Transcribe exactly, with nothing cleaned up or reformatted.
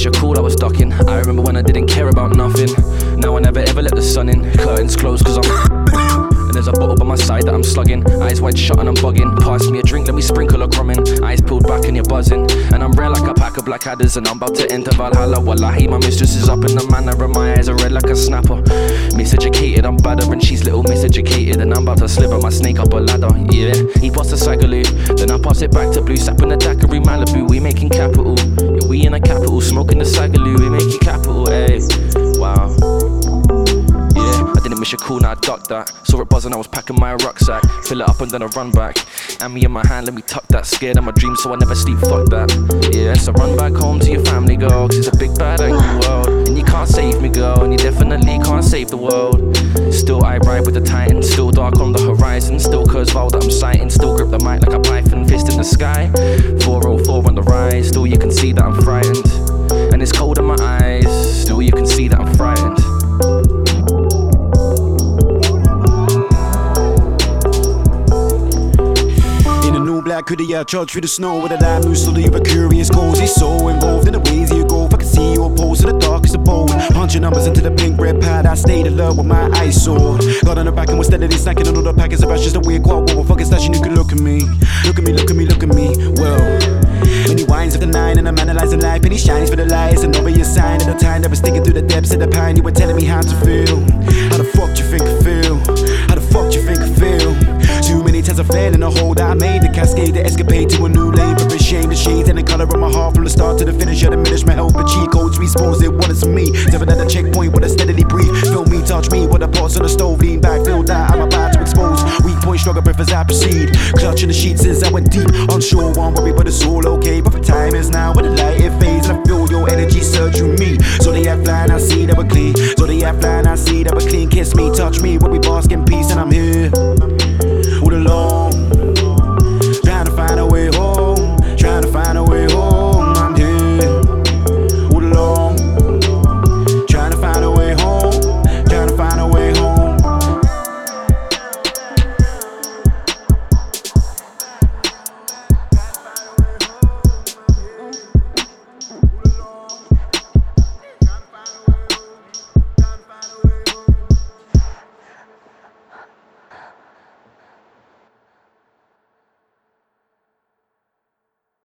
miss your call, I was ducking. I remember when I didn't care about nothing. Now I never ever let the sun in. Curtains closed cause I'm and there's a bottle by my side that I'm slugging. Eyes wide shut and I'm bugging. Pass me a drink, let me sprinkle a crumb in. Eyes pulled back and you're buzzing. And I'm rare like a pack of black adders. And I'm about to enter Valhalla. Wallahi, my mistress is up in the manner. And my eyes are red like a snapper. Miseducated, I'm badder. And she's little miseducated. And I'm about to sliver my snake up a ladder. Yeah, he busts a sagaloo. Then I pass it back to blue. Sapping the daiquiri Malibu. We making capital. Yeah, we in a capital. Smoking the sagaloo. We making capital. Ayy, wow. Didn't miss your call, now I ducked that. Saw it buzzing, I was packing my rucksack. Fill it up and then I run back. And me in my hand, let me tuck that. Scared of my dreams, so I never sleep, fuck that. Yeah, so run back home to your family, girl. Cause it's a big bad angry world. And you can't save me, girl. And you definitely can't save the world. Still I ride with the titan. Still dark on the horizon. Still Kurzweil that I'm sighting. Still grip the mic like a python. Fist in the sky. four oh four on the rise. Still you can see that I'm frightened. And it's cold in my eyes. Still you can see that I'm frightened. Black hoodie, I charge through the snow with a light moves slowly of a curious goals. He's so involved in the ways you go. If I can see you opposed to the darkest of bold. Punching numbers into the pink red pad. I stayed alert with my eyes sore. Got on the back and was steadily snacking on all the packets of just a weird quad. What the fuck is that? You can look at me. Look at me, look at me, look at me. Well, many wines of the nine and I'm analyzing life. And he shines for the lies. An obvious sign of the time that was sticking through the depths of the pine. You were telling me how to feel. How the fuck do you think I feel? How the fuck do you think I feel? Too many times I fell in the hole that I made. The cascade, the escapade to a new lane. But the shame, the shades and the colour of my heart. From the start to the finish, I diminish my help. But cheat codes, respawns, it wanted some me. Never at a checkpoint, but I steadily breathe. Feel me, touch me, with the pots on the stove. Lean back, feel that I'm about to expose. Weak point, struggle breath as I proceed. Clutching the sheets as I went deep. Unsure, one worry, but it's all okay. But the time is now, but the light